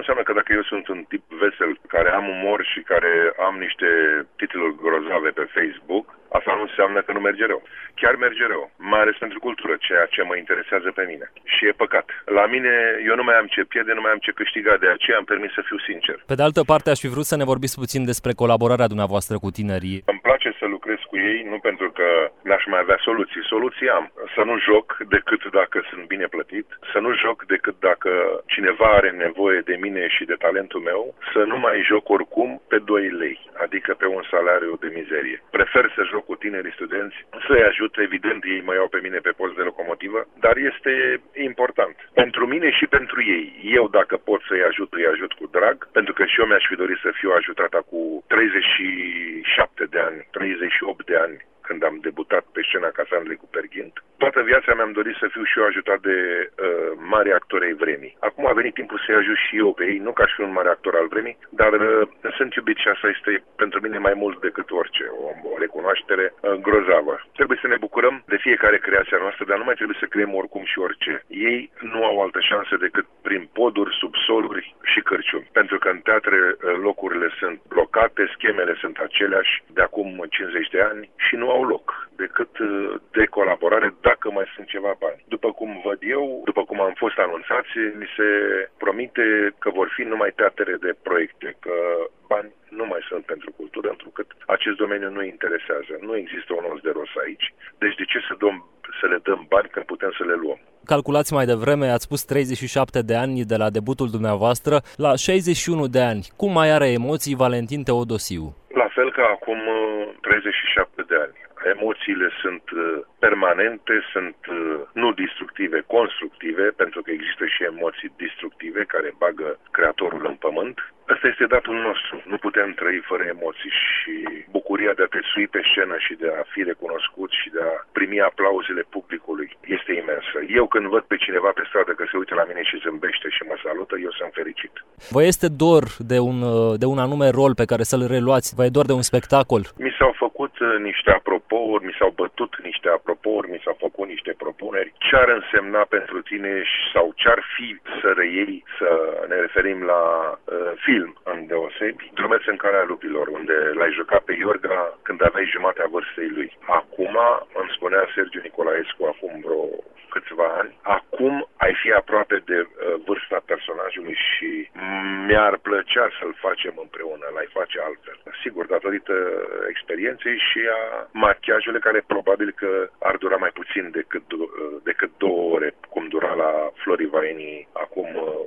înseamnă că dacă eu sunt un tip vesel, care am umor și care am niște titluri grozave pe Facebook, asta nu înseamnă că nu merge rău. Chiar merge rău, mai ales pentru cultură, ceea ce mă interesează pe mine. Și e păcat. La mine, eu nu mai am ce pierde, nu mai am ce câștiga, de aceea am permis să fiu sincer. Pe de altă parte, aș fi vrut să ne vorbiți puțin despre colaborarea dumneavoastră cu tinerii. Îmi place să lucrez cu ei, nu pentru că n-aș mai avea soluții. Soluții am. Să nu joc decât dacă sunt bine plătit, să nu joc decât dacă cineva are nevoie de mine și de talentul meu, să nu mai joc oricum pe 2 lei, adică pe un salariu de mizerie. Prefer să joc cu tinerii studenți, să-i ajut, evident, ei mă iau pe mine pe post de locomotivă, dar este important. Pentru mine și pentru ei. Eu, dacă pot să-i ajut, îi ajut cu drag, pentru că și eu mi-aș fi dorit să fiu ajutat cu 37 de ani, 38 de ani, când am debutat pe scena Casandrei cu Perghint. Toată viața mi-am dorit să fiu și eu ajutat de mari actori ai vremii. Acum a venit timpul să-i ajut și eu pe ei, nu ca și un mare actor al vremii, dar sunt iubit și asta este pentru mine mai mult decât orice, o recunoaștere grozavă. Trebuie să ne bucurăm de fiecare creația noastră, dar nu mai trebuie să creăm oricum și orice. Ei nu au altă șansă decât prin poduri, subsoluri și cârciumi. Pentru că în teatre locurile sunt blocate, schemele sunt aceleași de acum 50 de ani și nu au loc decât de colaborare dacă mai sunt ceva bani. După cum văd eu, după cum am fost anunțați, mi se promite că vor fi numai teatre de proiecte, că bani nu mai sunt pentru cultură, întrucât acest domeniu nu interesează. Nu există un os de rost aici. Deci de ce să le dăm bani când putem să le luăm? Calculați mai devreme, ați spus 37 de ani de la debutul dumneavoastră, la 61 de ani. Cum mai are emoții Valentin Teodosiu? La fel ca acum 37 de ani. Emoțiile sunt permanente, sunt nu destructive, constructive, pentru că există și emoții destructive care bagă creatorul în pământ. Asta este datul nostru. Nu putem trăi fără emoții și bucuria de a te sui pe scenă și de a fi recunoscut și de a primi aplauzele publicului este imensă. Eu când văd pe cineva pe stradă că se uită la mine și zâmbește și mă salută, eu sunt fericit. Vă este dor de un anume rol pe care să-l reluați? Vă e dor de un spectacol? Mi s-au făcut niște apropouri, mi s-au bătut niște apropouri, mi s-au făcut niște propuneri. Ce ar însemna pentru tine sau ce ar fi să reiei, să ne referim la film îndeosebi, Drumeț în Calea Lupilor, unde l-ai jucat pe Iorga când aveai jumatea vârstei lui. Acum, îmi spunea Sergiu Nicolaescu acum vreo câțiva ani, acum ai fi aproape de vârsta personajului și mi-ar plăcea să-l facem împreună, l-ai face altfel. Sigur, datorită experienței și a machiajului care probabil că ar dura mai puțin decât 2 ore, cum dura la Flori Vaini acum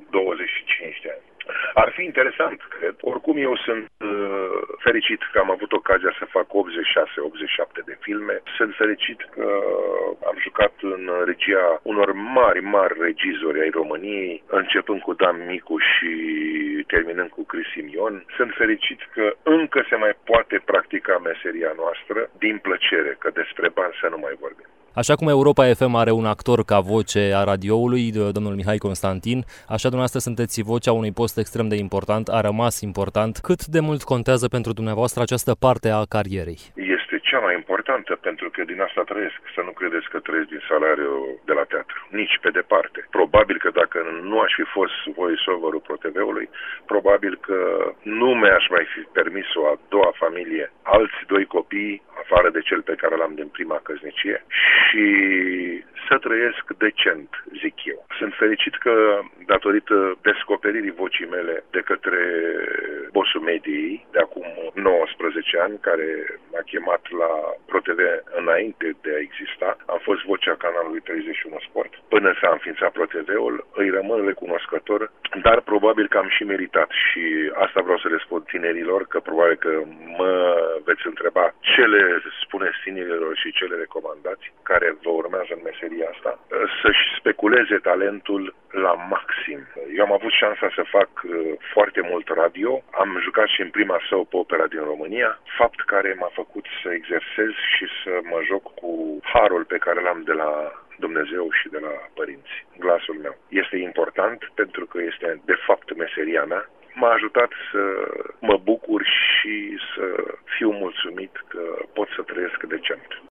25 de ani. Ar fi interesant, cred. Oricum eu sunt fericit că am avut ocazia să fac 86-87 de filme. Sunt fericit că am jucat în regia unor mari regizori ai României, începând cu Dan Micu și terminând cu Cris Simion. Sunt fericit că încă se mai poate practica meseria noastră din plăcere, că despre bani să nu mai vorbim. Așa cum Europa FM are un actor ca voce a radioului, domnul Mihai Constantin, așa dumneavoastră sunteți vocea unui post extrem de important, a rămas important. Cât de mult contează pentru dumneavoastră această parte a carierei? Este cea mai importantă, pentru că din asta trăiesc. Să nu credeți că trăiesc din salariul de la teatru. Nici pe departe. Probabil că dacă nu aș fi fost voice-over-ul ProTV-ului, probabil că nu mi-aș mai fi permis o a doua familie, alți 2 copii, afară de cel pe care l-am din prima căsnicie, și să trăiesc decent, zic eu. Sunt fericit că, datorită descoperirii vocii mele de către bossul mediei, de acum 19 ani, care m-a chemat la ProTV înainte de a exista, am fost vocea canalului 31 Sport, până s-a înființat ProTV-ul, îi rămân recunoscător, dar probabil că am și meritat și asta vreau să le spun tinerilor, că probabil că mă veți întreba ce le spuneți tinerilor și ce le recomandați, care vă urmează în meseria asta, să-și speculeze talentul la maxim. Eu am avut șansa să fac foarte mult radio, am jucat și în prima soap opera din România, fapt care m-a făcut să exersez și să mă joc cu harul pe care l-am de la Dumnezeu și de la părinți, glasul meu. Este important pentru că este de fapt meseria mea. M-a ajutat să mă bucur și să fiu mulțumit că pot să trăiesc decent.